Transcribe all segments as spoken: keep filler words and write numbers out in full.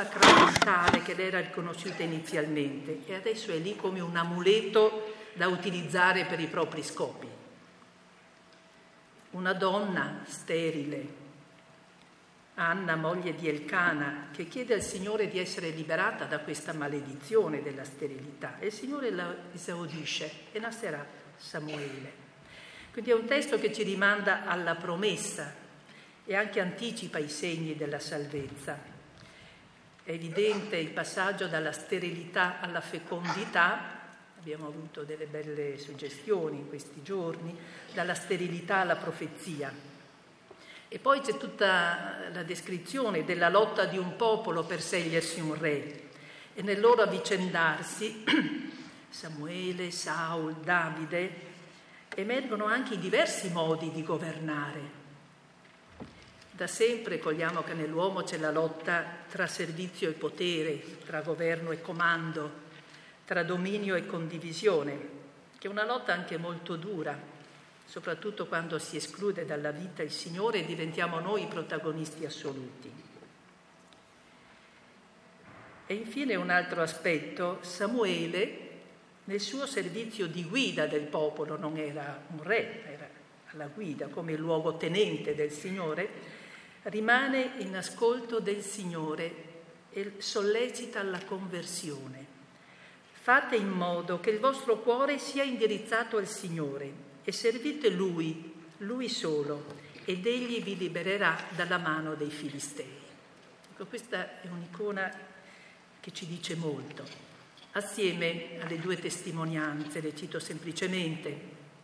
sacramentale che le era riconosciuta inizialmente e adesso è lì come un amuleto da utilizzare per i propri scopi. Una donna sterile, Anna, moglie di Elcana, che chiede al Signore di essere liberata da questa maledizione della sterilità, e il Signore la esaudisce e nascerà Samuele. Quindi è un testo che ci rimanda alla promessa e anche anticipa i segni della salvezza. È evidente il passaggio dalla sterilità alla fecondità, abbiamo avuto delle belle suggestioni in questi giorni, dalla sterilità alla profezia. E poi c'è tutta la descrizione della lotta di un popolo per scegliersi un re e nel loro avvicendarsi, Samuele, Saul, Davide, emergono anche i diversi modi di governare. Da sempre cogliamo che nell'uomo c'è la lotta tra servizio e potere, tra governo e comando, tra dominio e condivisione, che è una lotta anche molto dura, soprattutto quando si esclude dalla vita il Signore e diventiamo noi i protagonisti assoluti. E infine un altro aspetto, Samuele nel suo servizio di guida del popolo, non era un re, era alla guida come luogotenente del Signore, rimane in ascolto del Signore e sollecita alla conversione. Fate in modo che il vostro cuore sia indirizzato al Signore e servite Lui, Lui solo, ed Egli vi libererà dalla mano dei Filistei. Ecco, questa è un'icona che ci dice molto. Assieme alle due testimonianze, le cito semplicemente,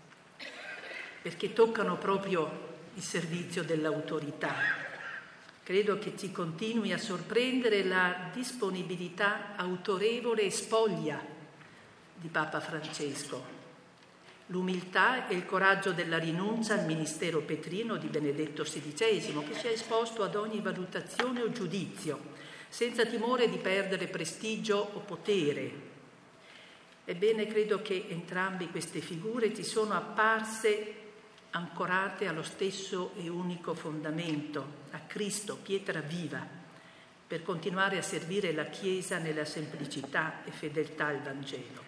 perché toccano proprio il servizio dell'autorità. Credo che ci continui a sorprendere la disponibilità autorevole e spoglia di Papa Francesco, l'umiltà e il coraggio della rinuncia al ministero petrino di Benedetto sedicesimo, che si è esposto ad ogni valutazione o giudizio, senza timore di perdere prestigio o potere. Ebbene, credo che entrambe queste figure ci sono apparse ancorate allo stesso e unico fondamento, a Cristo, pietra viva, per continuare a servire la Chiesa nella semplicità e fedeltà al Vangelo.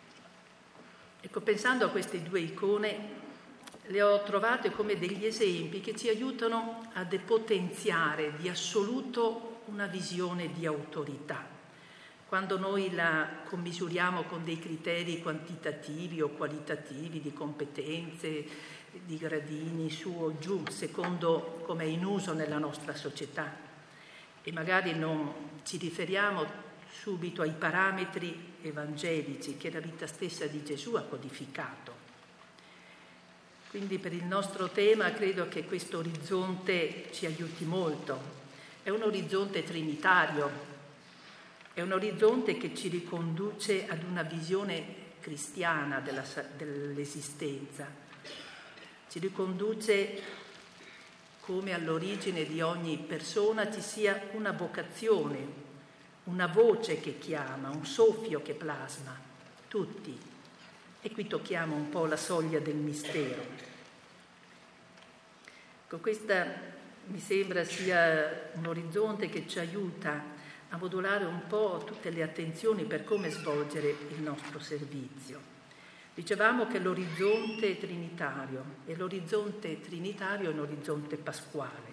Ecco, pensando a queste due icone, le ho trovate come degli esempi che ci aiutano a depotenziare di assoluto una visione di autorità. Quando noi la commisuriamo con dei criteri quantitativi o qualitativi di competenze, di gradini su o giù, secondo come è in uso nella nostra società, e magari non ci riferiamo subito ai parametri evangelici che la vita stessa di Gesù ha codificato. Quindi per il nostro tema credo che questo orizzonte ci aiuti molto. È un orizzonte trinitario, è un orizzonte che ci riconduce ad una visione cristiana della, dell'esistenza, ci riconduce come all'origine di ogni persona ci sia una vocazione, una voce che chiama, un soffio che plasma, tutti. E qui tocchiamo un po' la soglia del mistero. Con questa mi sembra sia un orizzonte che ci aiuta a modulare un po' tutte le attenzioni per come svolgere il nostro servizio. Dicevamo che l'orizzonte è trinitario e l'orizzonte trinitario è un orizzonte pasquale.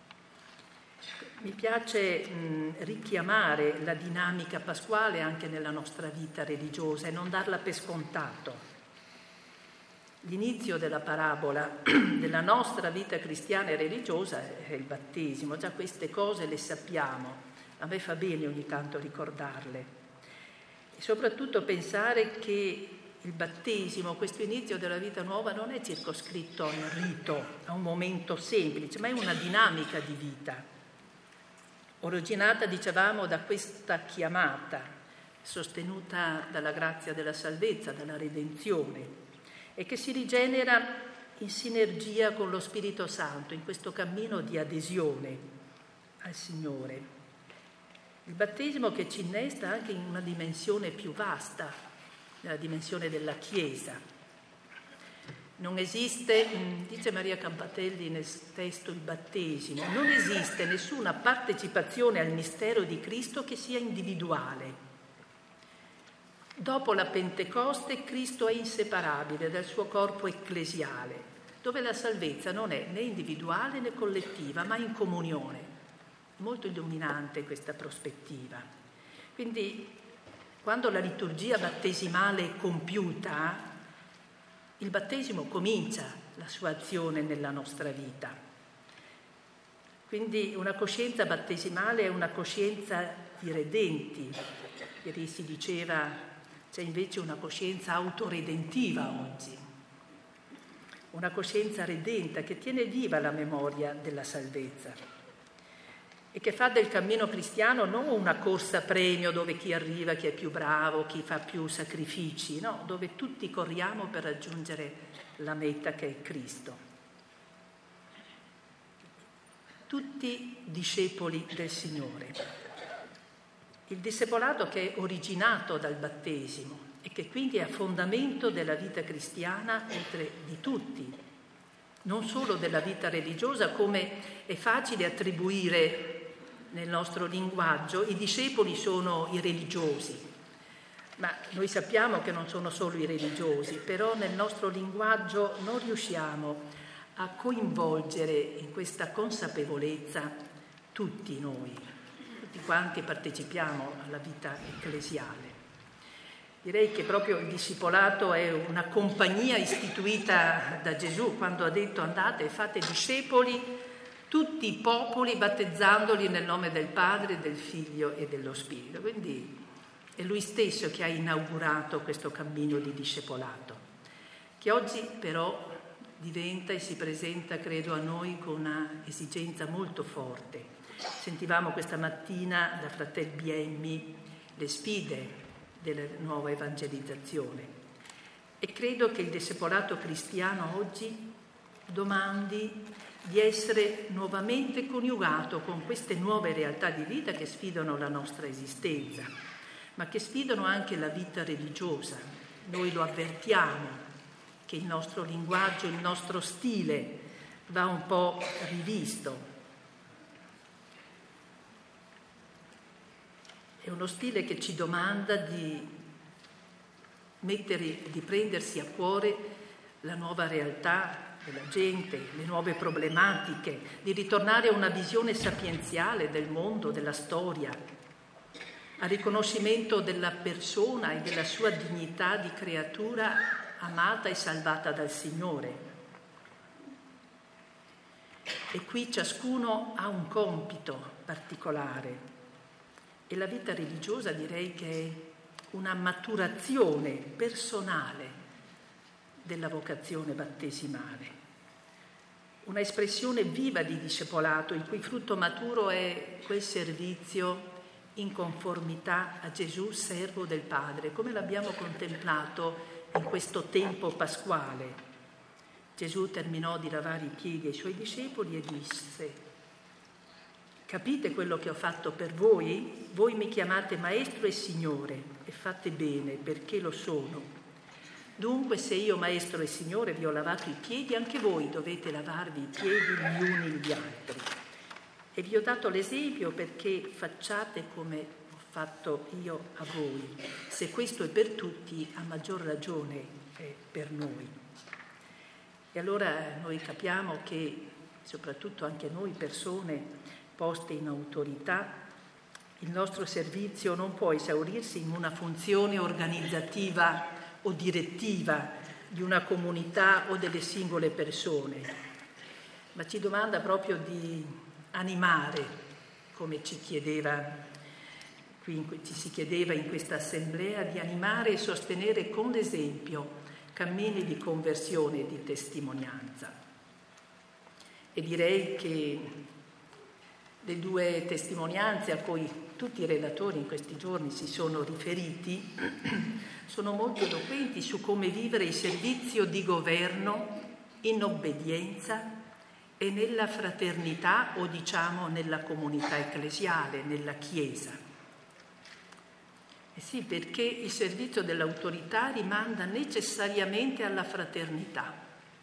Mi piace mh, richiamare la dinamica pasquale anche nella nostra vita religiosa e non darla per scontato. L'inizio della parabola della nostra vita cristiana e religiosa è il battesimo, già queste cose le sappiamo, a me fa bene ogni tanto ricordarle. E soprattutto pensare che il battesimo, questo inizio della vita nuova, non è circoscritto a un rito, a un momento semplice, ma è una dinamica di vita, originata, dicevamo, da questa chiamata, sostenuta dalla grazia della salvezza, dalla redenzione, e che si rigenera in sinergia con lo Spirito Santo in questo cammino di adesione al Signore. Il battesimo che ci innesta anche in una dimensione più vasta, nella dimensione della Chiesa. Non esiste, dice Maria Campatelli nel testo Il battesimo, non esiste nessuna partecipazione al mistero di Cristo che sia individuale. Dopo la Pentecoste Cristo è inseparabile dal suo corpo ecclesiale, dove la salvezza non è né individuale né collettiva, ma in comunione. Molto illuminante questa prospettiva. Quindi, quando la liturgia battesimale è compiuta, il battesimo comincia la sua azione nella nostra vita. Quindi una coscienza battesimale è una coscienza di redenti. Ieri si diceva c'è invece una coscienza autoredentiva oggi, una coscienza redenta che tiene viva la memoria della salvezza e che fa del cammino cristiano non una corsa premio dove chi arriva, chi è più bravo, chi fa più sacrifici, no, dove tutti corriamo per raggiungere la meta che è Cristo. Tutti discepoli del Signore. Il discepolato che è originato dal battesimo e che quindi è a fondamento della vita cristiana oltre di tutti, non solo della vita religiosa, come è facile attribuire nel nostro linguaggio. I discepoli sono i religiosi, ma noi sappiamo che non sono solo i religiosi, però nel nostro linguaggio non riusciamo a coinvolgere in questa consapevolezza tutti noi. Tutti quanti partecipiamo alla vita ecclesiale. Direi che proprio il discepolato è una compagnia istituita da Gesù quando ha detto andate e fate discepoli tutti i popoli battezzandoli nel nome del Padre, del Figlio e dello Spirito. Quindi è Lui stesso che ha inaugurato questo cammino di discepolato, che oggi però diventa e si presenta, credo, a noi con una esigenza molto forte. Sentivamo questa mattina da Fratel Biemmi le sfide della nuova evangelizzazione e credo che il discepolato cristiano oggi domandi di essere nuovamente coniugato con queste nuove realtà di vita che sfidano la nostra esistenza, ma che sfidano anche la vita religiosa. Noi lo avvertiamo che il nostro linguaggio, il nostro stile va un po' rivisto. È uno stile che ci domanda di mettere, di prendersi a cuore la nuova realtà della gente, le nuove problematiche, di ritornare a una visione sapienziale del mondo, della storia, al riconoscimento della persona e della sua dignità di creatura amata e salvata dal Signore. E qui ciascuno ha un compito particolare. E la vita religiosa direi che è una maturazione personale della vocazione battesimale, una espressione viva di discepolato, il cui frutto maturo è quel servizio in conformità a Gesù, servo del Padre, come l'abbiamo contemplato in questo tempo pasquale. Gesù terminò di lavare i piedi ai suoi discepoli e disse: capite quello che ho fatto per voi? Voi mi chiamate Maestro e Signore e fate bene perché lo sono. Dunque se io Maestro e Signore vi ho lavato i piedi, anche voi dovete lavarvi i piedi gli uni gli altri. E vi ho dato l'esempio perché facciate come ho fatto io a voi. Se questo è per tutti, a maggior ragione è per noi. E allora noi capiamo che, soprattutto anche noi persone poste in autorità, il nostro servizio non può esaurirsi in una funzione organizzativa o direttiva di una comunità o delle singole persone, ma ci domanda proprio di animare, come ci chiedeva, qui ci si chiedeva in questa assemblea, di animare e sostenere con l'esempio cammini di conversione e di testimonianza. E direi che le due testimonianze a cui tutti i relatori in questi giorni si sono riferiti sono molto eloquenti su come vivere il servizio di governo in obbedienza e nella fraternità o diciamo nella comunità ecclesiale, nella Chiesa. Eh sì, perché il servizio dell'autorità rimanda necessariamente alla fraternità.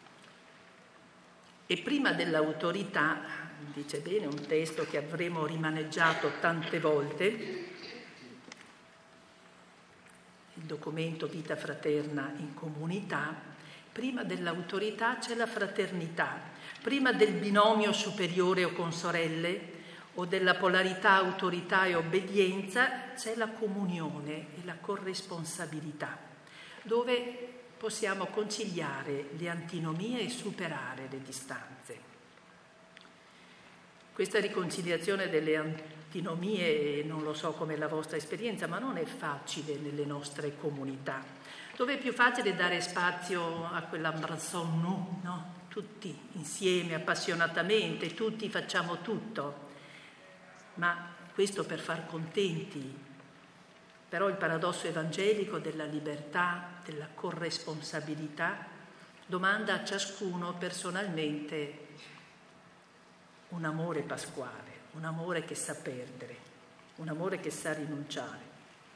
E prima dell'autorità, dice bene un testo che avremo rimaneggiato tante volte, il documento Vita fraterna in comunità, prima dell'autorità c'è la fraternità, prima del binomio superiore o con sorelle o della polarità autorità e obbedienza c'è la comunione e la corresponsabilità, dove possiamo conciliare le antinomie e superare le distanze. Questa riconciliazione delle antinomie, non lo so com'è la vostra esperienza, ma non è facile nelle nostre comunità, dove è più facile dare spazio a quell'embrassons nous, no? Tutti insieme, appassionatamente, tutti facciamo tutto, ma questo per far contenti. Però il paradosso evangelico della libertà, della corresponsabilità, domanda a ciascuno personalmente un amore pasquale, un amore che sa perdere, un amore che sa rinunciare.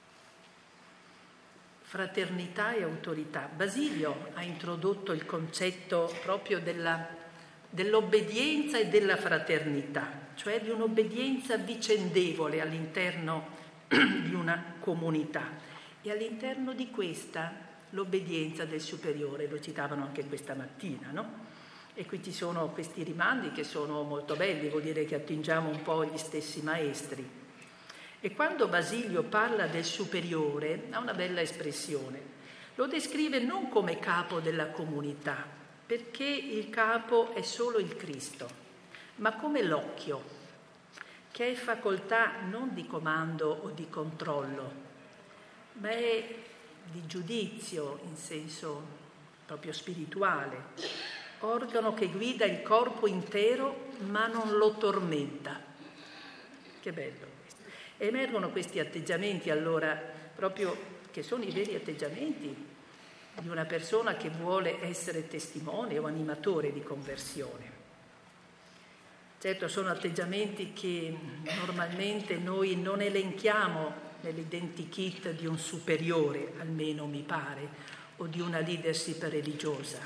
Fraternità e autorità. Basilio ha introdotto il concetto proprio della, dell'obbedienza e della fraternità, cioè di un'obbedienza vicendevole all'interno di una comunità, e all'interno di questa l'obbedienza del superiore, lo citavano anche questa mattina, no? E qui ci sono questi rimandi che sono molto belli, vuol dire che attingiamo un po' agli stessi maestri. E quando Basilio parla del superiore ha una bella espressione, lo descrive non come capo della comunità, perché il capo è solo il Cristo, ma come l'occhio, che è facoltà non di comando o di controllo, ma è di giudizio in senso proprio spirituale, organo che guida il corpo intero ma non lo tormenta. Che bello questo. E emergono questi atteggiamenti allora proprio che sono i veri atteggiamenti di una persona che vuole essere testimone o animatore di conversione. Certo, sono atteggiamenti che normalmente noi non elenchiamo nell'identikit di un superiore, almeno mi pare, o di una leadership religiosa.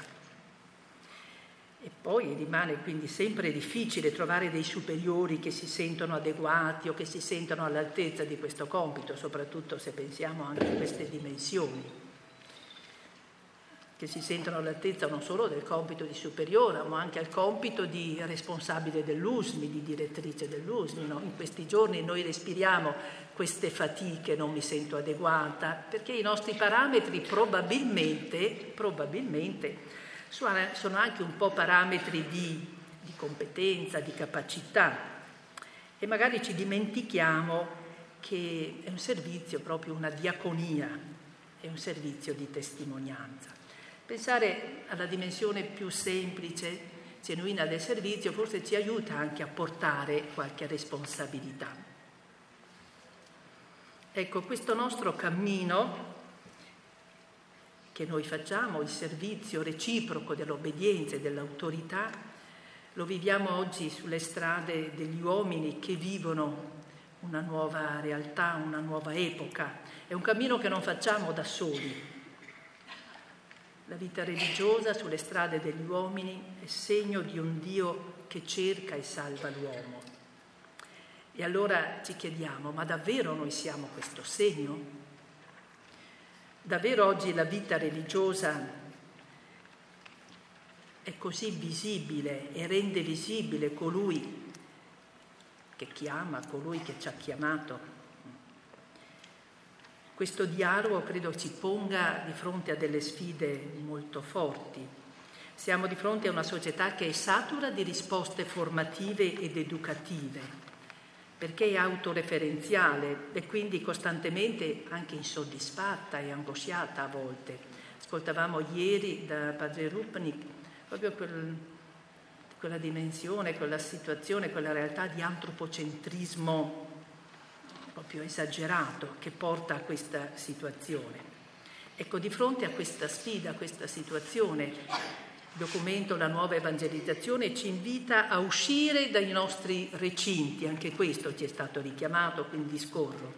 E poi rimane quindi sempre difficile trovare dei superiori che si sentono adeguati o che si sentono all'altezza di questo compito, soprattutto se pensiamo anche a queste dimensioni, che si sentono all'altezza non solo del compito di superiore, ma anche al compito di responsabile dell'U S M I, di direttrice dell'U S M I. No? In questi giorni noi respiriamo queste fatiche, non mi sento adeguata, perché i nostri parametri probabilmente, probabilmente sono anche un po' parametri di, di competenza, di capacità, e magari ci dimentichiamo che è un servizio, proprio una diaconia, è un servizio di testimonianza. Pensare alla dimensione più semplice, genuina del servizio, forse ci aiuta anche a portare qualche responsabilità. Ecco, questo nostro cammino che noi facciamo, il servizio reciproco dell'obbedienza e dell'autorità, lo viviamo oggi sulle strade degli uomini che vivono una nuova realtà, una nuova epoca. È un cammino che non facciamo da soli. La vita religiosa sulle strade degli uomini è segno di un Dio che cerca e salva l'uomo. E allora ci chiediamo, ma davvero noi siamo questo segno? Davvero oggi la vita religiosa è così visibile e rende visibile colui che chiama, colui che ci ha chiamato? Questo dialogo credo ci ponga di fronte a delle sfide molto forti. Siamo di fronte a una società che è satura di risposte formative ed educative, perché è autoreferenziale e quindi costantemente anche insoddisfatta e angosciata a volte. Ascoltavamo ieri da padre Rupnik proprio quel, quella dimensione, quella situazione, quella realtà di antropocentrismo proprio esagerato che porta a questa situazione. Ecco, di fronte a questa sfida, a questa situazione, il documento La nuova evangelizzazione ci invita a uscire dai nostri recinti, anche questo ci è stato richiamato, quindi scorro.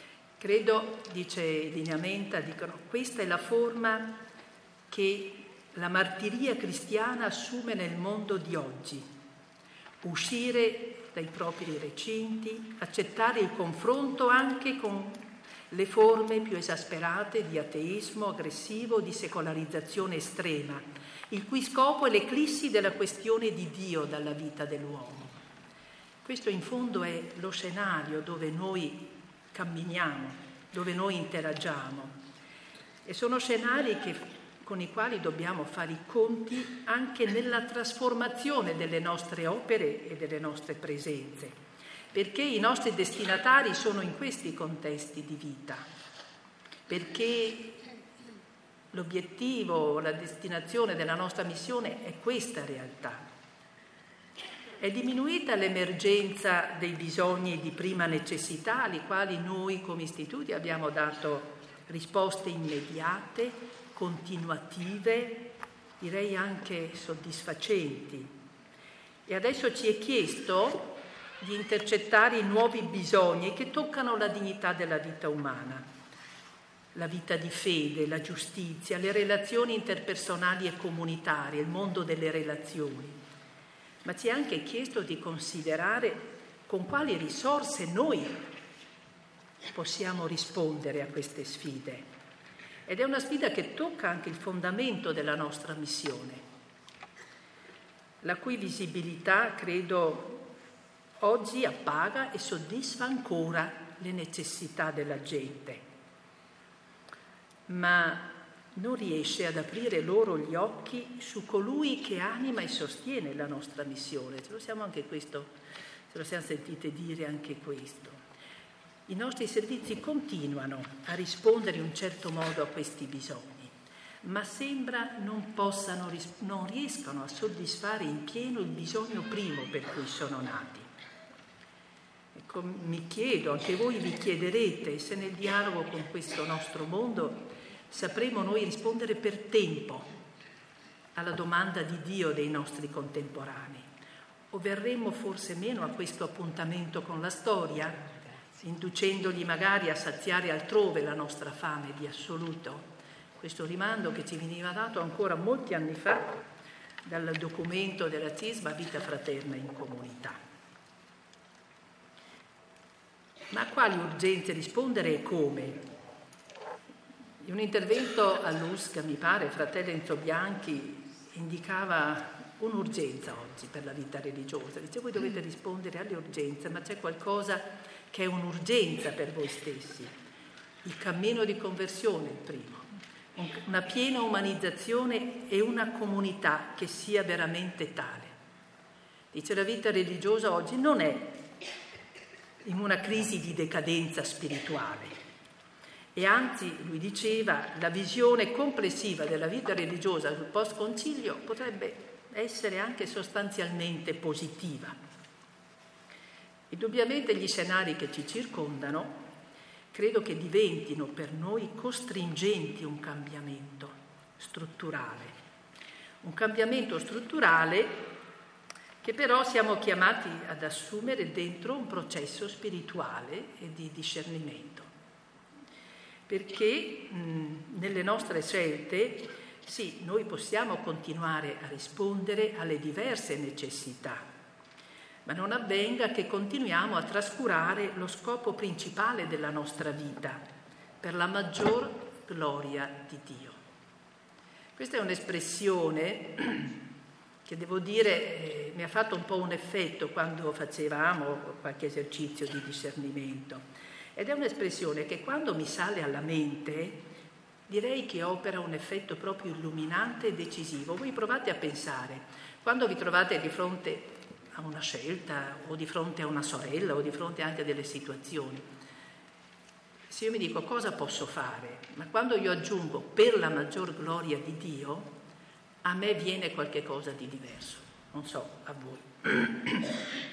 Credo, dice Lineamenta, dicono, questa è la forma che la martiria cristiana assume nel mondo di oggi: uscire dai propri recinti, accettare il confronto anche con le forme più esasperate di ateismo aggressivo, di secolarizzazione estrema, il cui scopo è l'eclissi della questione di Dio dalla vita dell'uomo. Questo in fondo è lo scenario dove noi camminiamo, dove noi interagiamo, e sono scenari che, con i quali dobbiamo fare i conti anche nella trasformazione delle nostre opere e delle nostre presenze, perché i nostri destinatari sono in questi contesti di vita, perché l'obiettivo, la destinazione della nostra missione è questa realtà. È diminuita l'emergenza dei bisogni di prima necessità, ai quali noi come istituti abbiamo dato risposte immediate, continuative, direi anche soddisfacenti. E adesso ci è chiesto di intercettare i nuovi bisogni che toccano la dignità della vita umana, la vita di fede, la giustizia, le relazioni interpersonali e comunitarie, il mondo delle relazioni. Ma ci è anche chiesto di considerare con quali risorse noi possiamo rispondere a queste sfide. Ed è una sfida che tocca anche il fondamento della nostra missione, la cui visibilità, credo, oggi appaga e soddisfa ancora le necessità della gente, ma non riesce ad aprire loro gli occhi su colui che anima e sostiene la nostra missione. Ce lo siamo anche questo, ce lo siamo sentite dire anche questo. I nostri servizi continuano a rispondere in un certo modo a questi bisogni, ma sembra non possano, non riescano a soddisfare in pieno il bisogno primo per cui sono nati. Ecco, mi chiedo, anche voi vi chiederete, se nel dialogo con questo nostro mondo sapremo noi rispondere per tempo alla domanda di Dio dei nostri contemporanei, o verremo forse meno a questo appuntamento con la storia, inducendogli magari a saziare altrove la nostra fame di assoluto. Questo rimando che ci veniva dato ancora molti anni fa dal documento della CISMA Vita Fraterna in Comunità. Ma a quali urgenze rispondere e come? In un intervento all'U S C, mi pare, fratello Enzo Bianchi indicava un'urgenza oggi per la vita religiosa. Dice: voi dovete rispondere alle urgenze, ma c'è qualcosa che è un'urgenza per voi stessi. Il cammino di conversione, il primo. Una piena umanizzazione e una comunità che sia veramente tale. Dice: la vita religiosa oggi non è in una crisi di decadenza spirituale. E anzi, lui diceva, la visione complessiva della vita religiosa sul post-concilio potrebbe essere anche sostanzialmente positiva. Indubbiamente gli scenari che ci circondano credo che diventino per noi costringenti un cambiamento strutturale. Un cambiamento strutturale che però siamo chiamati ad assumere dentro un processo spirituale e di discernimento. Perché mh, nelle nostre scelte, sì, noi possiamo continuare a rispondere alle diverse necessità, ma non avvenga che continuiamo a trascurare lo scopo principale della nostra vita, per la maggior gloria di Dio. Questa è un'espressione che, devo dire, eh, mi ha fatto un po' un effetto quando facevamo qualche esercizio di discernimento. Ed è un'espressione che quando mi sale alla mente direi che opera un effetto proprio illuminante e decisivo. Voi provate a pensare, quando vi trovate di fronte a una scelta o di fronte a una sorella o di fronte anche a delle situazioni, se io mi dico cosa posso fare, ma quando io aggiungo per la maggior gloria di Dio, a me viene qualche cosa di diverso, non so a voi.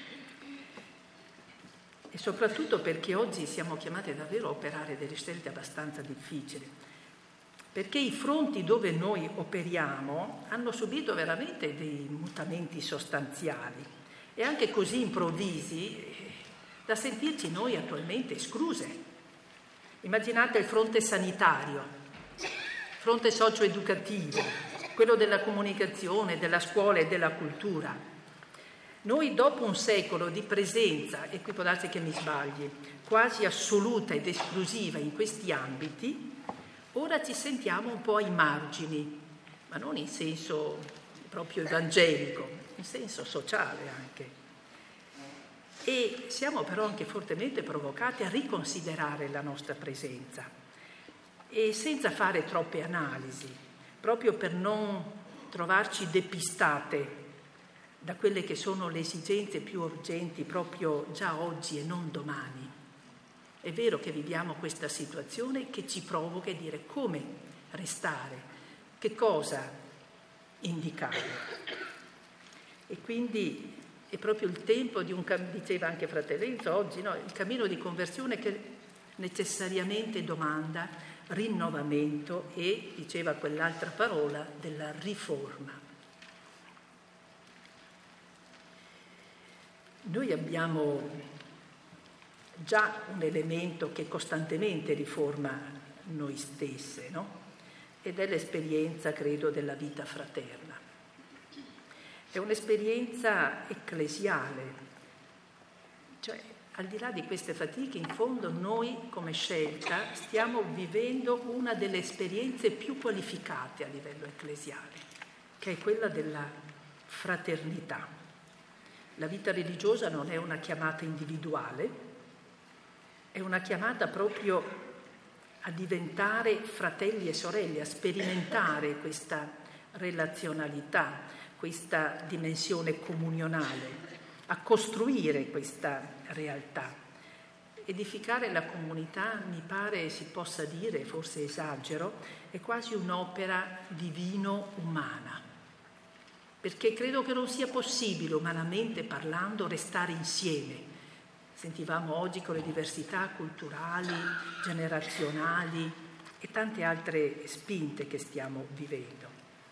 E soprattutto perché oggi siamo chiamati davvero a operare delle scelte abbastanza difficili, perché i fronti dove noi operiamo hanno subito veramente dei mutamenti sostanziali e anche così improvvisi da sentirci noi attualmente escluse. Immaginate il fronte sanitario, fronte socio-educativo, quello della comunicazione, della scuola e della cultura. Noi dopo un secolo di presenza, e qui può darsi che mi sbagli, quasi assoluta ed esclusiva in questi ambiti, ora ci sentiamo un po' ai margini, ma non in senso proprio evangelico, in senso sociale anche. E siamo però anche fortemente provocati a riconsiderare la nostra presenza e senza fare troppe analisi, proprio per non trovarci depistate da quelle che sono le esigenze più urgenti proprio già oggi e non domani. È vero che viviamo questa situazione che ci provoca a dire come restare, che cosa indicare. E quindi è proprio il tempo di un, diceva anche Fratello Enzo oggi, no? Il cammino di conversione che necessariamente domanda rinnovamento e, diceva quell'altra parola, della riforma. Noi abbiamo già un elemento che costantemente riforma noi stesse, no? Ed è l'esperienza, credo, della vita fraterna. È un'esperienza ecclesiale, cioè al di là di queste fatiche, in fondo noi come scelta stiamo vivendo una delle esperienze più qualificate a livello ecclesiale, che è quella della fraternità. La vita religiosa non è una chiamata individuale, è una chiamata proprio a diventare fratelli e sorelle, a sperimentare questa relazionalità, questa dimensione comunionale, a costruire questa realtà. Edificare la comunità, mi pare si possa dire, forse esagero, è quasi un'opera divino-umana, perché credo che non sia possibile, umanamente parlando, restare insieme. Sentivamo oggi con le diversità culturali, generazionali e tante altre spinte che stiamo vivendo.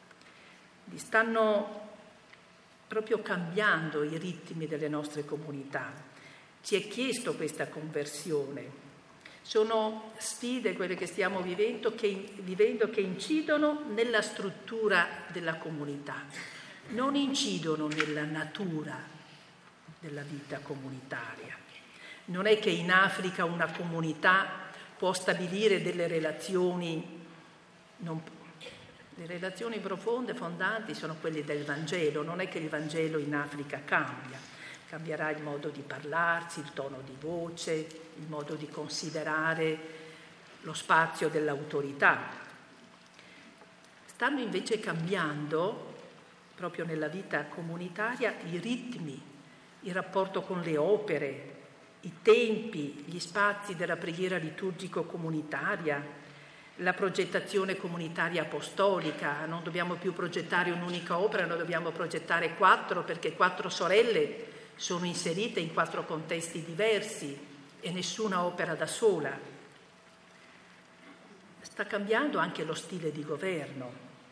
Stanno proprio cambiando i ritmi delle nostre comunità. Ci è chiesto questa conversione. Sono sfide quelle che stiamo vivendo che, vivendo che incidono nella struttura della comunità, non incidono nella natura della vita comunitaria. Non è che in Africa una comunità può stabilire delle relazioni non Le relazioni profonde, fondanti, sono quelle del Vangelo. Non è che il Vangelo in Africa cambia. Cambierà il modo di parlarsi, il tono di voce, il modo di considerare lo spazio dell'autorità. Stanno invece cambiando, proprio nella vita comunitaria, i ritmi, il rapporto con le opere, i tempi, gli spazi della preghiera liturgico-comunitaria, la progettazione comunitaria apostolica. Non dobbiamo più progettare un'unica opera, noi dobbiamo progettare quattro, perché quattro sorelle sono inserite in quattro contesti diversi e nessuna opera da sola. Sta cambiando anche lo stile di governo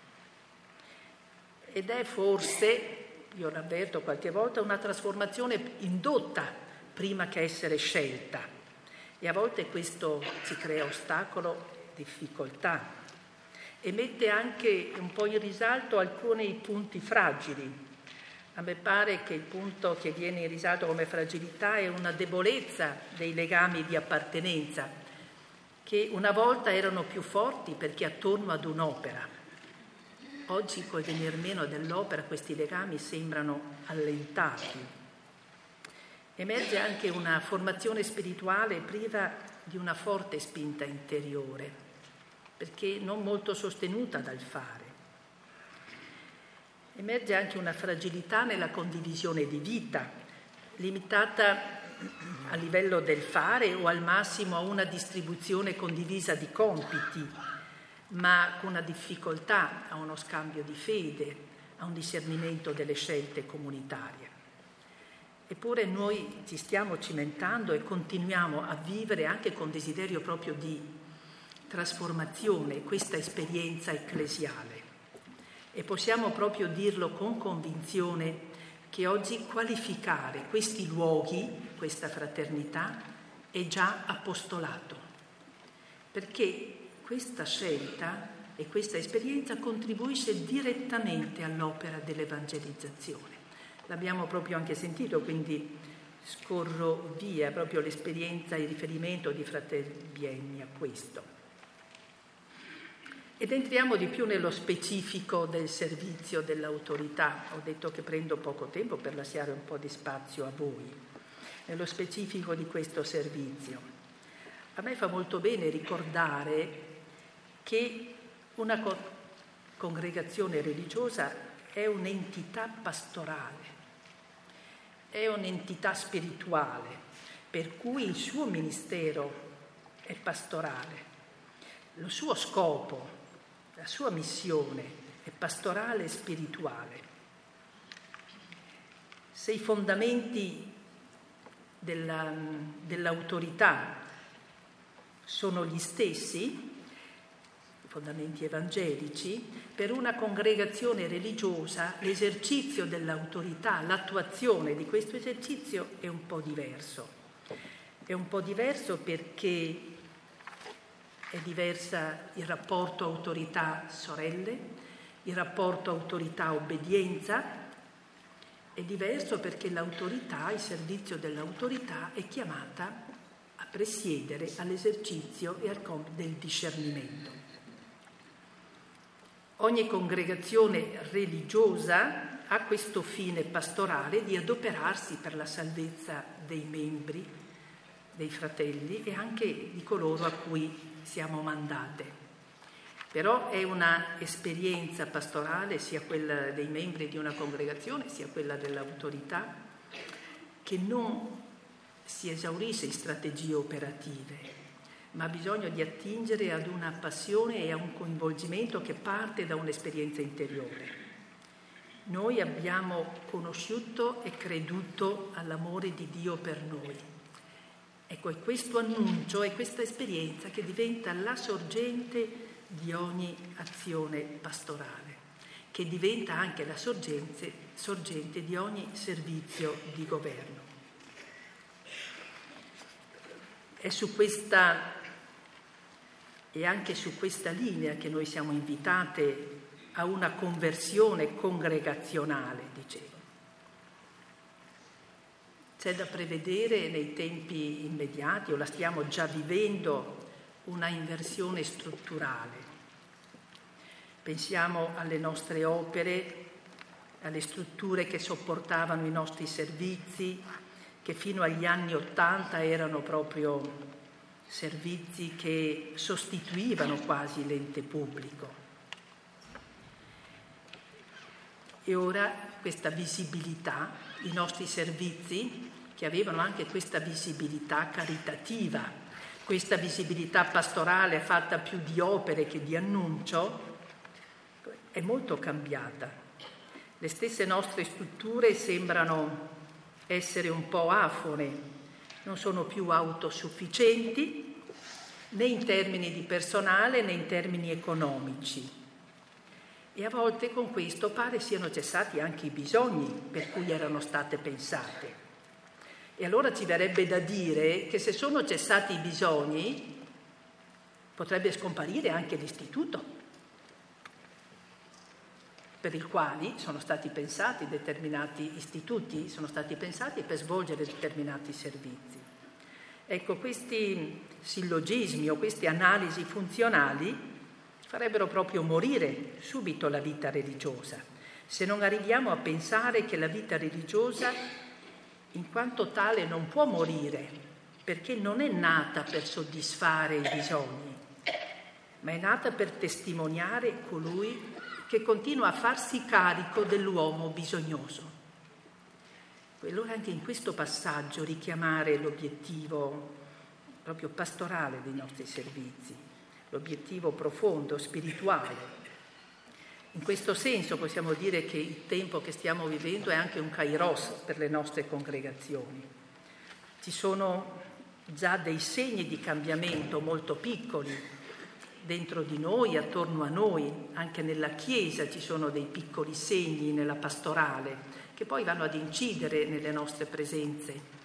ed è forse, io l'avverto qualche volta, una trasformazione indotta prima che essere scelta, e a volte questo ci crea ostacolo, difficoltà, e mette anche un po' in risalto alcuni punti fragili. A me pare che il punto che viene in risalto come fragilità è una debolezza dei legami di appartenenza, che una volta erano più forti perché attorno ad un'opera. Oggi, col venir meno dell'opera, questi legami sembrano allentati. Emerge anche una formazione spirituale priva di una forte spinta interiore, perché non molto sostenuta dal fare. Emerge anche una fragilità nella condivisione di vita, limitata a livello del fare o al massimo a una distribuzione condivisa di compiti, ma con una difficoltà a uno scambio di fede, a un discernimento delle scelte comunitarie. Eppure noi ci stiamo cimentando e continuiamo a vivere anche con desiderio proprio di trasformazione questa esperienza ecclesiale, e possiamo proprio dirlo con convinzione che oggi qualificare questi luoghi, questa fraternità, è già apostolato, perché questa scelta e questa esperienza contribuisce direttamente all'opera dell'evangelizzazione. L'abbiamo proprio anche sentito, quindi scorro via proprio l'esperienza e il riferimento di Fratelli Bienni a questo. Ed entriamo di più nello specifico del servizio dell'autorità. Ho detto che prendo poco tempo per lasciare un po' di spazio a voi. Nello specifico di questo servizio. A me fa molto bene ricordare che una co- congregazione religiosa è un'entità pastorale, è un'entità spirituale, per cui il suo ministero è pastorale, lo suo scopo, la sua missione è pastorale e spirituale. Se i fondamenti della, dell'autorità sono gli stessi, i fondamenti evangelici, per una congregazione religiosa l'esercizio dell'autorità, l'attuazione di questo esercizio è un po' diverso. È un po' diverso perché è diversa il rapporto autorità-sorelle, il rapporto autorità-obbedienza, è diverso perché l'autorità, il servizio dell'autorità è chiamata a presiedere all'esercizio e al compito del discernimento. Ogni congregazione religiosa ha questo fine pastorale di adoperarsi per la salvezza dei membri, dei fratelli e anche di coloro a cui siamo mandate. Però è una esperienza pastorale, sia quella dei membri di una congregazione, sia quella dell'autorità, che non si esaurisce in strategie operative, ma ha bisogno di attingere ad una passione e a un coinvolgimento che parte da un'esperienza interiore. Noi abbiamo conosciuto e creduto all'amore di Dio per noi. Ecco, è questo annuncio, è questa esperienza che diventa la sorgente di ogni azione pastorale, che diventa anche la sorgente, sorgente di ogni servizio di governo. È su questa e anche su questa linea che noi siamo invitate a una conversione congregazionale, dicevo. C'è da prevedere nei tempi immediati, o la stiamo già vivendo, una inversione strutturale. Pensiamo alle nostre opere, alle strutture che sopportavano i nostri servizi, che fino agli anni Ottanta erano proprio servizi che sostituivano quasi l'ente pubblico. E ora questa visibilità, i nostri servizi, che avevano anche questa visibilità caritativa, questa visibilità pastorale fatta più di opere che di annuncio, è molto cambiata. Le stesse nostre strutture sembrano essere un po' afone, non sono più autosufficienti né in termini di personale né in termini economici. E a volte con questo pare siano cessati anche i bisogni per cui erano state pensate. E allora ci verrebbe da dire che se sono cessati i bisogni potrebbe scomparire anche l'istituto per il quale sono stati pensati determinati istituti, sono stati pensati per svolgere determinati servizi. Ecco, questi sillogismi o queste analisi funzionali farebbero proprio morire subito la vita religiosa, se non arriviamo a pensare che la vita religiosa, in quanto tale, non può morire, perché non è nata per soddisfare i bisogni, ma è nata per testimoniare colui che continua a farsi carico dell'uomo bisognoso. E allora anche in questo passaggio richiamare l'obiettivo proprio pastorale dei nostri servizi, l'obiettivo profondo, spirituale. In questo senso possiamo dire che il tempo che stiamo vivendo è anche un kairos per le nostre congregazioni. Ci sono già dei segni di cambiamento molto piccoli dentro di noi, attorno a noi, anche nella Chiesa ci sono dei piccoli segni nella pastorale che poi vanno ad incidere nelle nostre presenze.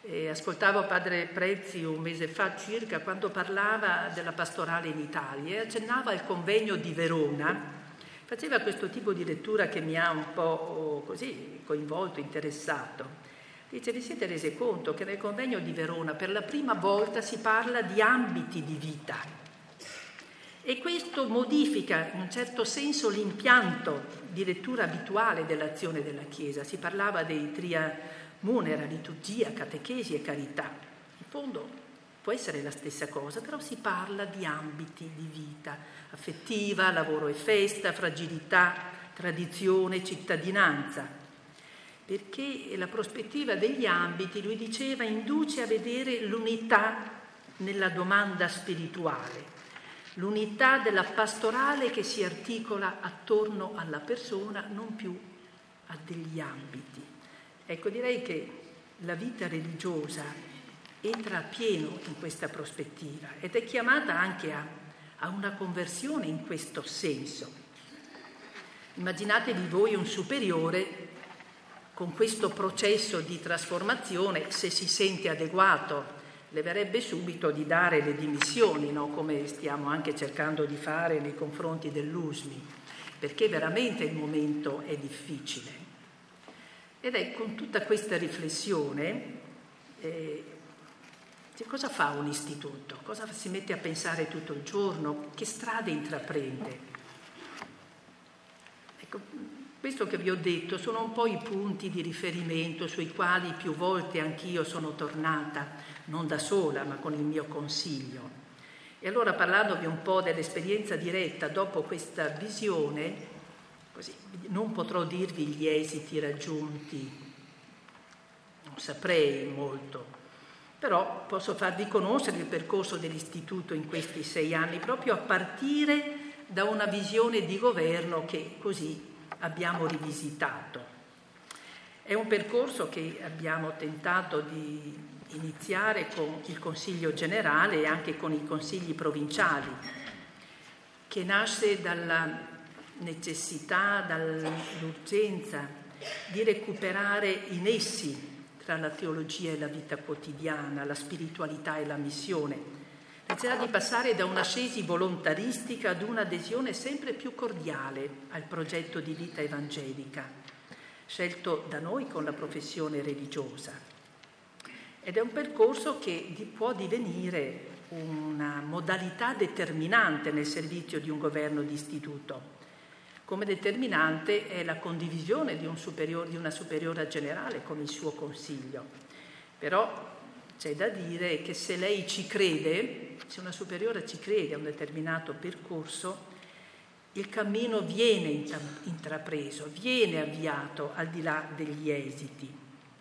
E ascoltavo padre Prezzi un mese fa circa quando parlava della pastorale in Italia e accennava al convegno di Verona. Faceva questo tipo di lettura che mi ha un po' così coinvolto, interessato. Dice, vi siete resi conto che nel convegno di Verona per la prima volta si parla di ambiti di vita e questo modifica in un certo senso l'impianto di lettura abituale dell'azione della Chiesa. Si parlava dei tria munera, liturgia, catechesi e carità. In fondo può essere la stessa cosa, però si parla di ambiti di vita affettiva, lavoro e festa, fragilità, tradizione, cittadinanza, perché la prospettiva degli ambiti, lui diceva, induce a vedere l'unità nella domanda spirituale, l'unità della pastorale che si articola attorno alla persona, non più a degli ambiti. Ecco, direi che la vita religiosa entra appieno in questa prospettiva ed è chiamata anche a, a una conversione in questo senso. Immaginatevi voi un superiore con questo processo di trasformazione, se si sente adeguato, le verrebbe subito di dare le dimissioni, no? Come stiamo anche cercando di fare nei confronti dell'U S M I, perché veramente il momento è difficile. Ed è con tutta questa riflessione, eh, cosa fa un istituto? Cosa si mette a pensare tutto il giorno? Che strade intraprende? Ecco, questo che vi ho detto sono un po' i punti di riferimento sui quali più volte anch'io sono tornata, non da sola, ma con il mio consiglio. E allora, parlandovi un po' dell'esperienza diretta dopo questa visione, così, non potrò dirvi gli esiti raggiunti, non saprei molto, però posso farvi conoscere il percorso dell'istituto in questi sei anni, proprio a partire da una visione di governo che così abbiamo rivisitato. È un percorso che abbiamo tentato di iniziare con il Consiglio generale e anche con i consigli provinciali, che nasce dalla necessità, dall'urgenza di recuperare i nessi tra la teologia e la vita quotidiana, la spiritualità e la missione. Necessità di passare da un'ascesi volontaristica ad un'adesione sempre più cordiale al progetto di vita evangelica, scelto da noi con la professione religiosa. Ed è un percorso che può divenire una modalità determinante nel servizio di un governo di istituto. Come determinante è la condivisione di, un superiore, di una superiora generale con il suo consiglio. Però c'è da dire che se lei ci crede, se una superiora ci crede a un determinato percorso, il cammino viene intrapreso, viene avviato al di là degli esiti.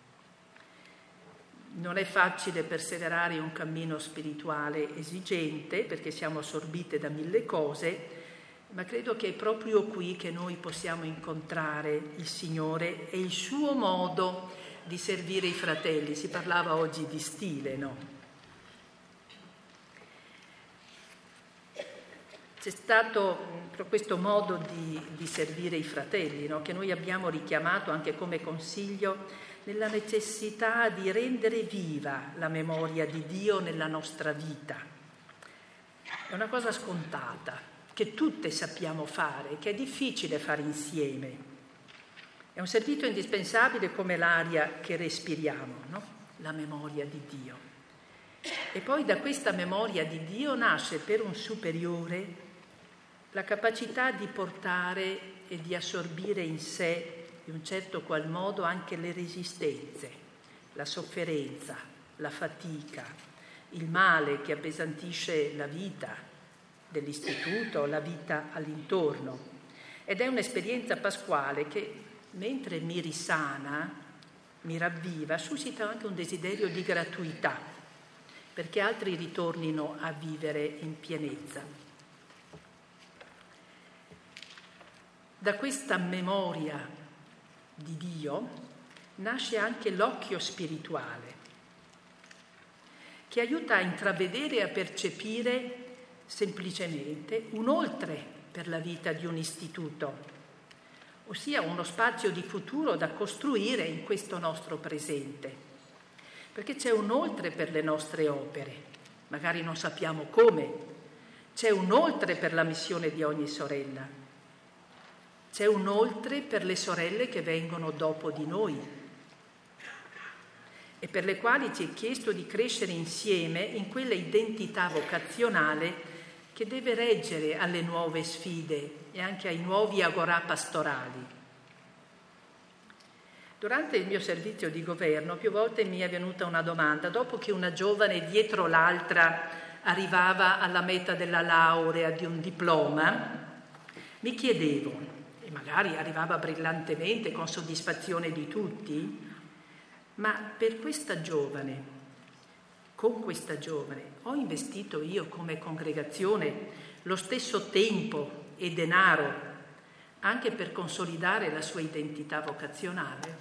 Non è facile perseverare in un cammino spirituale esigente perché siamo assorbite da mille cose, ma credo che è proprio qui che noi possiamo incontrare il Signore e il suo modo di servire i fratelli. Si parlava oggi di stile, no? C'è stato questo modo di, di servire i fratelli, no? Che noi abbiamo richiamato anche come consiglio nella necessità di rendere viva la memoria di Dio nella nostra vita. È una cosa scontata, che tutte sappiamo fare, che è difficile fare insieme. È un servizio indispensabile come l'aria che respiriamo, no? La memoria di Dio. E poi da questa memoria di Dio nasce per un superiore la capacità di portare e di assorbire in sé, in un certo qual modo, anche le resistenze, la sofferenza, la fatica, il male che appesantisce la vita dell'istituto, la vita all'intorno. Ed è un'esperienza pasquale che, mentre mi risana, mi ravviva, suscita anche un desiderio di gratuità, perché altri ritornino a vivere in pienezza. Da questa memoria di Dio nasce anche l'occhio spirituale, che aiuta a intravedere e a percepire semplicemente un oltre per la vita di un istituto, ossia uno spazio di futuro da costruire in questo nostro presente. perché c'è un oltre per le nostre opere, magari non sappiamo come, c'è un oltre per la missione di ogni sorella, c'è un oltre per le sorelle che vengono dopo di noi e per le quali ci è chiesto di crescere insieme in quella identità vocazionale che deve reggere alle nuove sfide e anche ai nuovi agorà pastorali. Durante il mio servizio di governo più volte mi è venuta una domanda, dopo che una giovane dietro l'altra arrivava alla meta della laurea, di un diploma, mi chiedevo, e magari arrivava brillantemente con soddisfazione di tutti, ma per questa giovane, con questa giovane, ho investito io come congregazione lo stesso tempo e denaro anche per consolidare la sua identità vocazionale?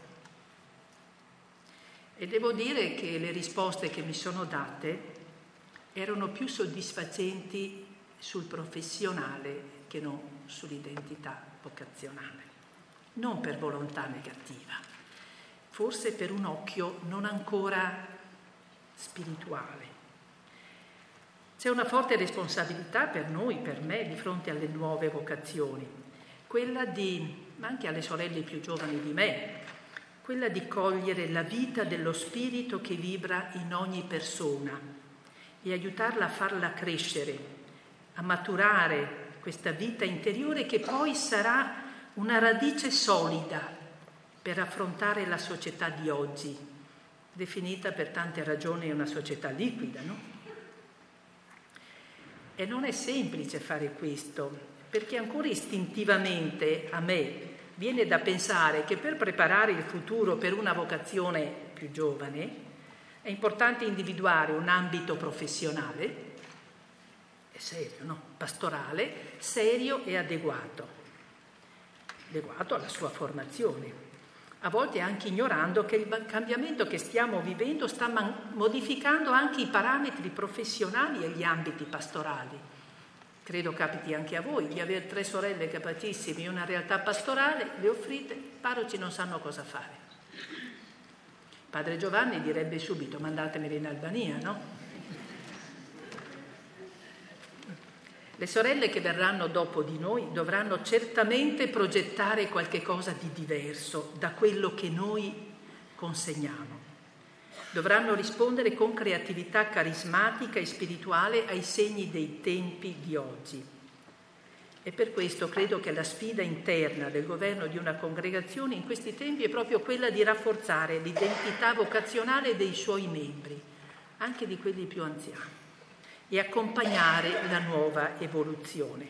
E devo dire che le risposte che mi sono date erano più soddisfacenti sul professionale che non sull'identità vocazionale. Non per volontà negativa, forse per un occhio non ancora spirituale. C'è una forte responsabilità per noi, per me, di fronte alle nuove vocazioni, quella di, ma anche alle sorelle più giovani di me, quella di cogliere la vita dello spirito che vibra in ogni persona e aiutarla a farla crescere, a maturare questa vita interiore che poi sarà una radice solida per affrontare la società di oggi, definita per tante ragioni una società liquida, no? E non è semplice fare questo, perché ancora istintivamente a me viene da pensare che per preparare il futuro per una vocazione più giovane è importante individuare un ambito professionale, è serio, no? Pastorale, serio e adeguato, adeguato alla sua formazione. A volte anche ignorando che il cambiamento che stiamo vivendo sta man- modificando anche i parametri professionali e gli ambiti pastorali. Credo capiti anche a voi di avere tre sorelle capacissime in una realtà pastorale, le offrite, i parroci non sanno cosa fare. Padre Giovanni direbbe subito: mandatemele in Albania, no? Le sorelle che verranno dopo di noi dovranno certamente progettare qualche cosa di diverso da quello che noi consegniamo. Dovranno rispondere con creatività carismatica e spirituale ai segni dei tempi di oggi. E per questo credo che la sfida interna del governo di una congregazione in questi tempi è proprio quella di rafforzare l'identità vocazionale dei suoi membri, anche di quelli più anziani, e accompagnare la nuova evoluzione.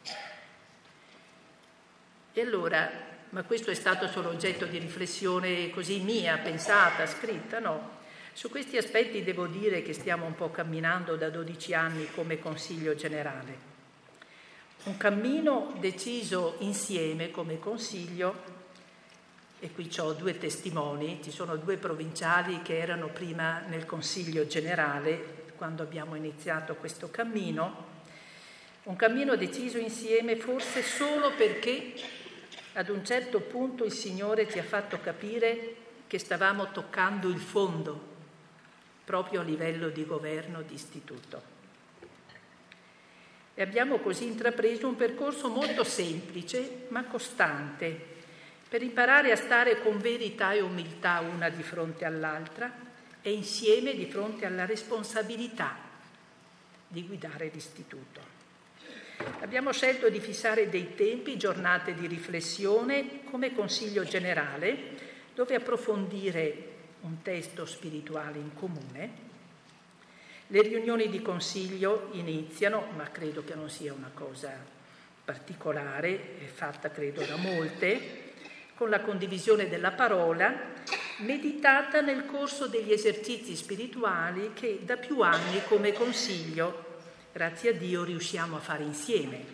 E allora, ma questo è stato solo oggetto di riflessione così mia, pensata, scritta? No. Su questi aspetti devo dire che stiamo un po' camminando da dodici anni come Consiglio Generale. Un cammino deciso insieme come Consiglio, e qui ho due testimoni, ci sono due provinciali che erano prima nel Consiglio Generale quando abbiamo iniziato questo cammino, un cammino deciso insieme forse solo perché ad un certo punto il Signore ci ha fatto capire che stavamo toccando il fondo proprio a livello di governo di istituto. E abbiamo così intrapreso un percorso molto semplice ma costante per imparare a stare con verità e umiltà una di fronte all'altra e insieme di fronte alla responsabilità di guidare l'istituto. Abbiamo scelto di fissare dei tempi, giornate di riflessione come Consiglio Generale, dove approfondire un testo spirituale in comune. Le riunioni di Consiglio iniziano, ma credo che non sia una cosa particolare, è fatta credo da molte, con la condivisione della parola, meditata nel corso degli esercizi spirituali che da più anni come Consiglio, grazie a Dio, riusciamo a fare insieme.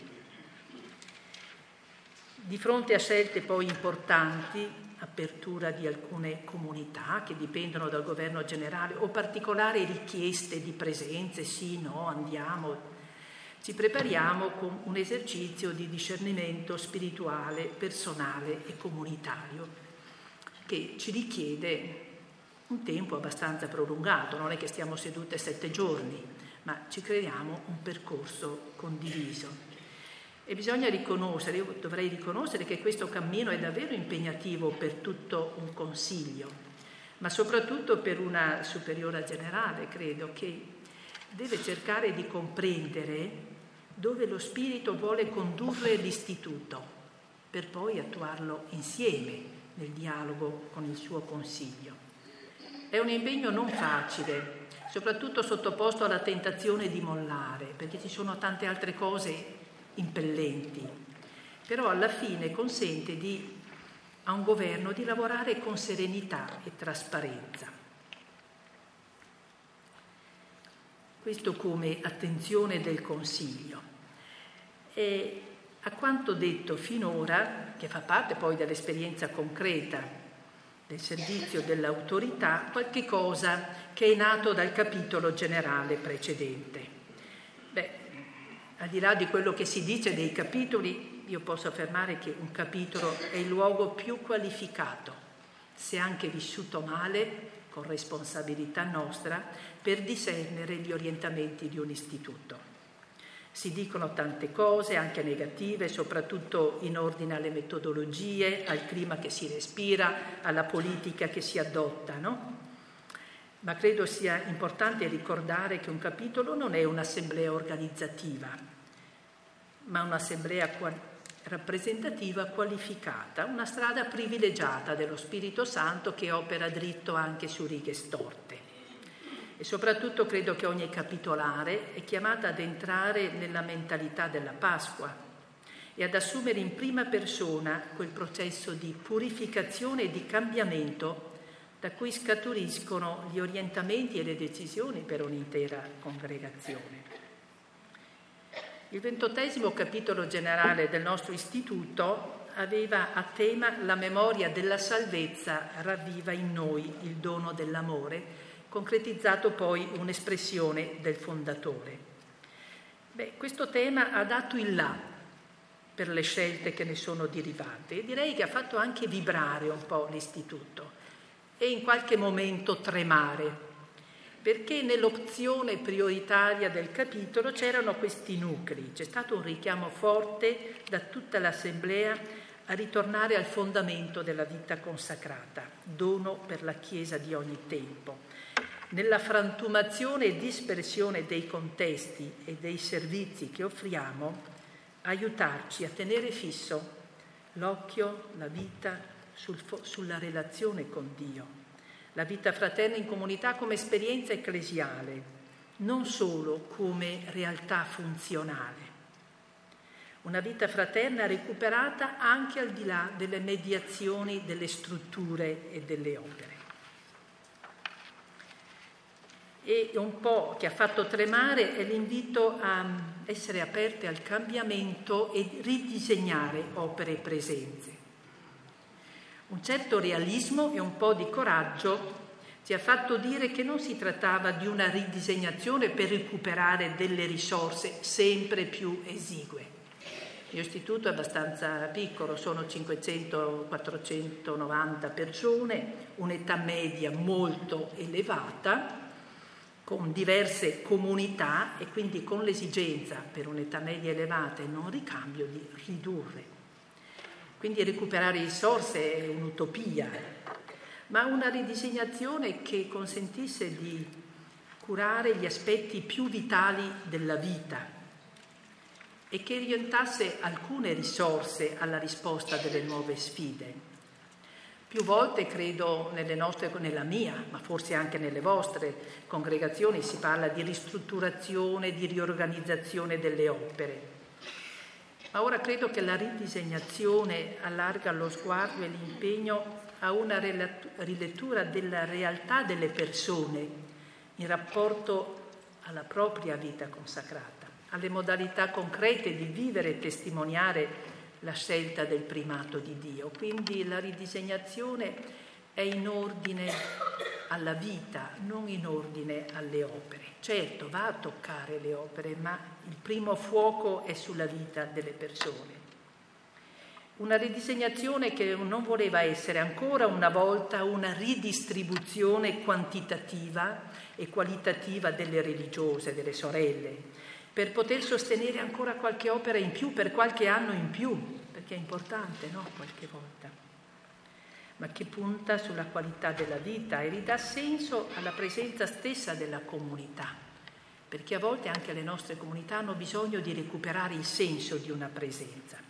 Di fronte a scelte poi importanti, apertura di alcune comunità che dipendono dal governo generale o particolari richieste di presenze, sì, no, andiamo, ci prepariamo con un esercizio di discernimento spirituale, personale e comunitario che ci richiede un tempo abbastanza prolungato, non è che stiamo sedute sette giorni, ma ci creiamo un percorso condiviso. E bisogna riconoscere, io dovrei riconoscere che questo cammino è davvero impegnativo per tutto un consiglio, ma soprattutto per una superiora generale, credo, che deve cercare di comprendere dove lo spirito vuole condurre l'istituto, per poi attuarlo insieme nel dialogo con il suo consiglio. È un impegno non facile, soprattutto sottoposto alla tentazione di mollare, perché ci sono tante altre cose impellenti, però alla fine consente di, a un governo di lavorare con serenità e trasparenza. Questo come attenzione del Consiglio. E a quanto detto finora, che fa parte poi dell'esperienza concreta del servizio dell'autorità, qualche cosa che è nato dal capitolo generale precedente. Beh, al di là di quello che si dice dei capitoli, io posso affermare che un capitolo è il luogo più qualificato, se anche vissuto male, con responsabilità nostra, per discernere gli orientamenti di un istituto. Si dicono tante cose, anche negative, soprattutto in ordine alle metodologie, al clima che si respira, alla politica che si adotta, no? Ma credo sia importante ricordare che un capitolo non è un'assemblea organizzativa, ma un'assemblea rappresentativa qualificata, una strada privilegiata dello Spirito Santo che opera dritto anche su righe storte. E soprattutto credo che ogni capitolare è chiamata ad entrare nella mentalità della Pasqua e ad assumere in prima persona quel processo di purificazione e di cambiamento da cui scaturiscono gli orientamenti e le decisioni per un'intera congregazione. Il ventottesimo capitolo generale del nostro istituto aveva a tema la memoria della salvezza ravviva in noi il dono dell'amore, concretizzato poi un'espressione del fondatore. Beh, questo tema ha dato il là per le scelte che ne sono derivate e direi che ha fatto anche vibrare un po' l'istituto e in qualche momento tremare, perché nell'opzione prioritaria del capitolo c'erano questi nuclei. C'è stato un richiamo forte da tutta l'Assemblea a ritornare al fondamento della vita consacrata, dono per la Chiesa di ogni tempo. Nella frantumazione e dispersione dei contesti e dei servizi che offriamo, aiutarci a tenere fisso l'occhio, la vita sul, sulla relazione con Dio, la vita fraterna in comunità come esperienza ecclesiale, non solo come realtà funzionale. Una vita fraterna recuperata anche al di là delle mediazioni delle strutture e delle opere. E un po' che ha fatto tremare è l'invito a essere aperte al cambiamento e ridisegnare opere e presenze. Un certo realismo e un po' di coraggio ci ha fatto dire che non si trattava di una ridisegnazione per recuperare delle risorse sempre più esigue. Il mio istituto è abbastanza piccolo, sono cinquecento quattrocentonovanta persone, un'età media molto elevata, con diverse comunità e quindi con l'esigenza per un'età media elevata e non ricambio di ridurre. Quindi recuperare risorse è un'utopia, ma una ridisegnazione che consentisse di curare gli aspetti più vitali della vita e che orientasse alcune risorse alla risposta delle nuove sfide. Più volte, credo, nelle nostre, nella mia, ma forse anche nelle vostre congregazioni, si parla di ristrutturazione, di riorganizzazione delle opere. Ma ora credo che la ridisegnazione allarga lo sguardo e l'impegno a una rilettura della realtà delle persone in rapporto alla propria vita consacrata, alle modalità concrete di vivere e testimoniare la scelta del primato di Dio. Quindi la ridisegnazione è in ordine alla vita, non in ordine alle opere. Certo, va a toccare le opere, ma il primo fuoco è sulla vita delle persone. Una ridisegnazione che non voleva essere ancora una volta una ridistribuzione quantitativa e qualitativa delle religiose, delle sorelle, per poter sostenere ancora qualche opera in più, per qualche anno in più, perché è importante, no? Qualche volta, ma che punta sulla qualità della vita e ridà senso alla presenza stessa della comunità, perché a volte anche le nostre comunità hanno bisogno di recuperare il senso di una presenza.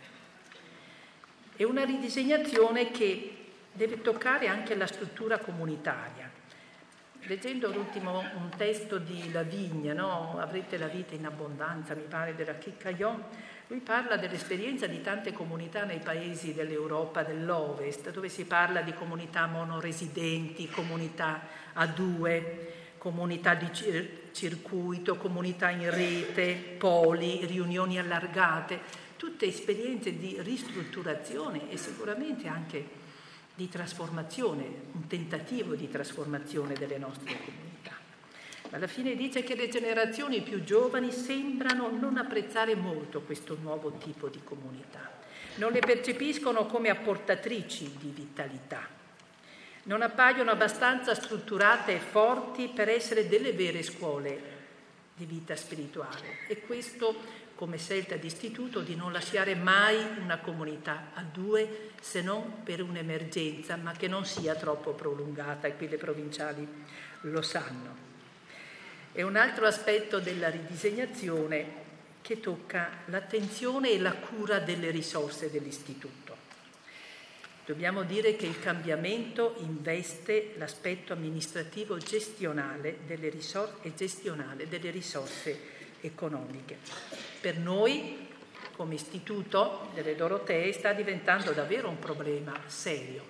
È una ridisegnazione che deve toccare anche la struttura comunitaria. Leggendo l'ultimo un testo di Lavigna, no? Avrete la vita in abbondanza, mi pare, della Chicaion, lui parla dell'esperienza di tante comunità nei paesi dell'Europa dell'Ovest, dove si parla di comunità monoresidenti, comunità a due, comunità di circuito, comunità in rete, poli, riunioni allargate, tutte esperienze di ristrutturazione e sicuramente anche di trasformazione, un tentativo di trasformazione delle nostre comunità. Ma alla fine dice che le generazioni più giovani sembrano non apprezzare molto questo nuovo tipo di comunità, non le percepiscono come apportatrici di vitalità, non appaiono abbastanza strutturate e forti per essere delle vere scuole di vita spirituale. E questo come scelta di istituto di non lasciare mai una comunità a due se non per un'emergenza, ma che non sia troppo prolungata, e qui le provinciali lo sanno. È un altro aspetto della ridisegnazione che tocca l'attenzione e la cura delle risorse dell'istituto. Dobbiamo dire che il cambiamento investe l'aspetto amministrativo gestionale delle risorse, e gestionale delle risorse economiche. Per noi, come istituto delle Dorotee, sta diventando davvero un problema serio.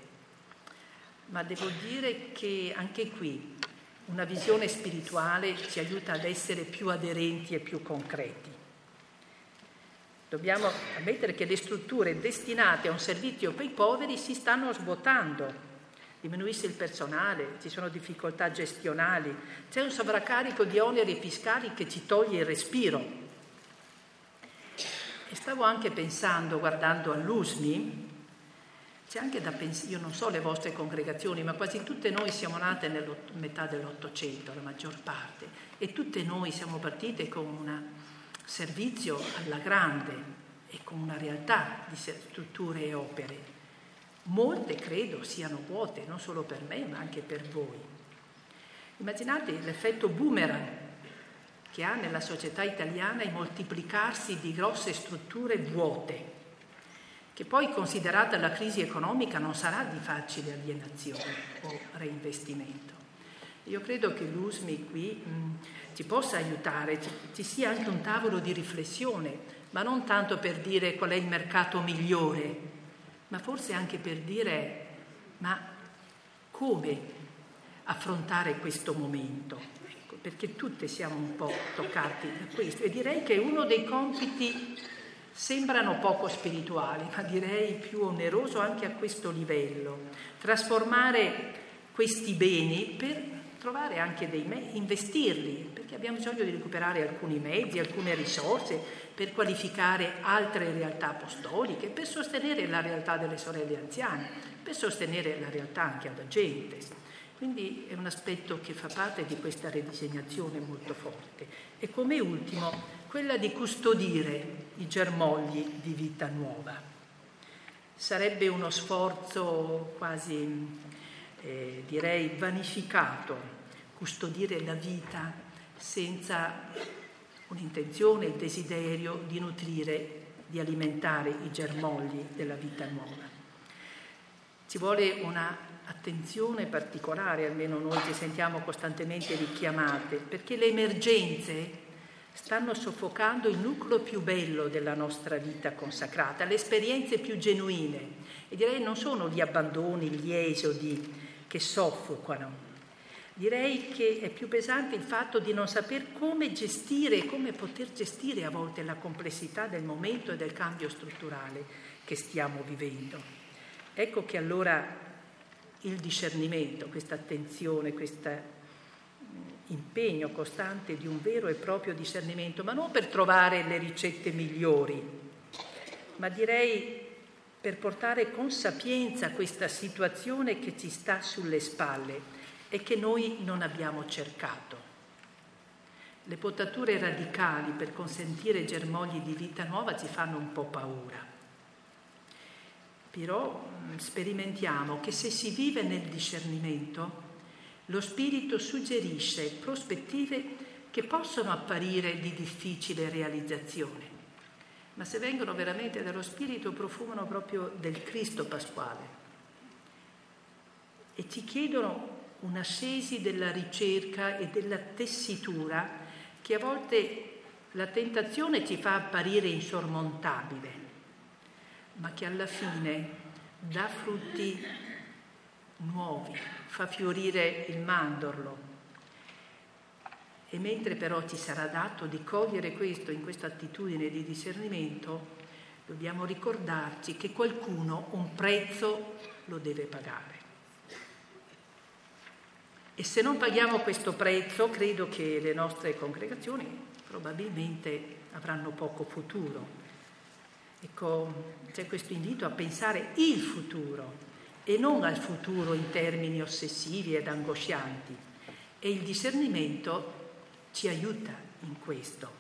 Ma devo dire che anche qui una visione spirituale ci aiuta ad essere più aderenti e più concreti. Dobbiamo ammettere che le strutture destinate a un servizio per i poveri si stanno svuotando. Diminuisce il personale, ci sono difficoltà gestionali, c'è un sovraccarico di oneri fiscali che ci toglie il respiro. E stavo anche pensando, guardando all'U S M I, c'è anche da pensare, io non so le vostre congregazioni, ma quasi tutte noi siamo nate nella metà dell'Ottocento, la maggior parte, e tutte noi siamo partite con un servizio alla grande e con una realtà di strutture e opere. Molte credo siano vuote, non solo per me, ma anche per voi. Immaginate l'effetto boomerang che ha nella società italiana il moltiplicarsi di grosse strutture vuote, che poi, considerata la crisi economica, non sarà di facile alienazione o reinvestimento. Io credo che l'U S M I qui mh, ci possa aiutare, ci, ci sia anche un tavolo di riflessione, ma non tanto per dire qual è il mercato migliore, ma forse anche per dire ma come affrontare questo momento, ecco, perché tutte siamo un po' toccati da questo. E direi che uno dei compiti sembrano poco spirituali, ma direi più oneroso anche a questo livello, trasformare questi beni per trovare anche dei mezzi, investirli, perché abbiamo bisogno di recuperare alcuni mezzi, alcune risorse per qualificare altre realtà apostoliche, per sostenere la realtà delle sorelle anziane, per sostenere la realtà anche alla gente. Quindi è un aspetto che fa parte di questa ridisegnazione molto forte. E come ultimo, quella di custodire i germogli di vita nuova. Sarebbe uno sforzo quasi, eh, direi, vanificato, custodire la vita senza un'intenzione, il desiderio di nutrire, di alimentare i germogli della vita nuova. Ci vuole una attenzione particolare, almeno noi ci sentiamo costantemente richiamate, perché le emergenze stanno soffocando il nucleo più bello della nostra vita consacrata, le esperienze più genuine. E direi non sono gli abbandoni, gli esodi che soffocano. Direi che è più pesante il fatto di non saper come gestire, come poter gestire a volte la complessità del momento e del cambio strutturale che stiamo vivendo. Ecco che allora il discernimento, questa attenzione, questo impegno costante di un vero e proprio discernimento, ma non per trovare le ricette migliori, ma direi per portare con sapienza questa situazione che ci sta sulle spalle e che noi non abbiamo cercato. Le potature radicali per consentire germogli di vita nuova ci fanno un po' paura. Però sperimentiamo che se si vive nel discernimento, lo Spirito suggerisce prospettive che possono apparire di difficile realizzazione, ma se vengono veramente dallo Spirito profumano proprio del Cristo pasquale e ci chiedono un'ascesi della ricerca e della tessitura che a volte la tentazione ci fa apparire insormontabile, ma che alla fine dà frutti nuovi, fa fiorire il mandorlo. E mentre però ci sarà dato di cogliere questo in questa attitudine di discernimento, dobbiamo ricordarci che qualcuno un prezzo lo deve pagare. E se non paghiamo questo prezzo, credo che le nostre congregazioni probabilmente avranno poco futuro. Ecco, c'è questo invito a pensare il futuro e non al futuro in termini ossessivi ed angoscianti. E il discernimento ci aiuta in questo.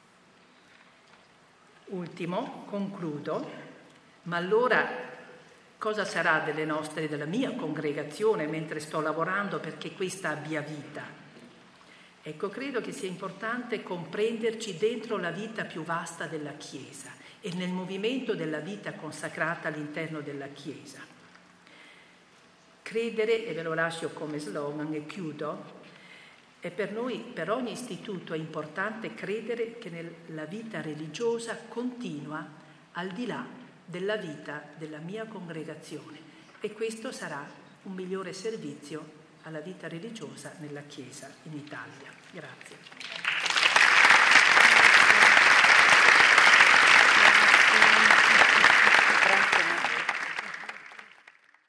Ultimo, concludo, ma allora cosa sarà delle nostre, della mia congregazione mentre sto lavorando perché questa abbia vita? Ecco, credo che sia importante comprenderci dentro la vita più vasta della Chiesa e nel movimento della vita consacrata all'interno della Chiesa. Credere, e ve lo lascio come slogan e chiudo, e per noi, per ogni istituto è importante credere che nella vita religiosa continua al di là della vita della mia congregazione e questo sarà un migliore servizio alla vita religiosa nella Chiesa in Italia. Grazie.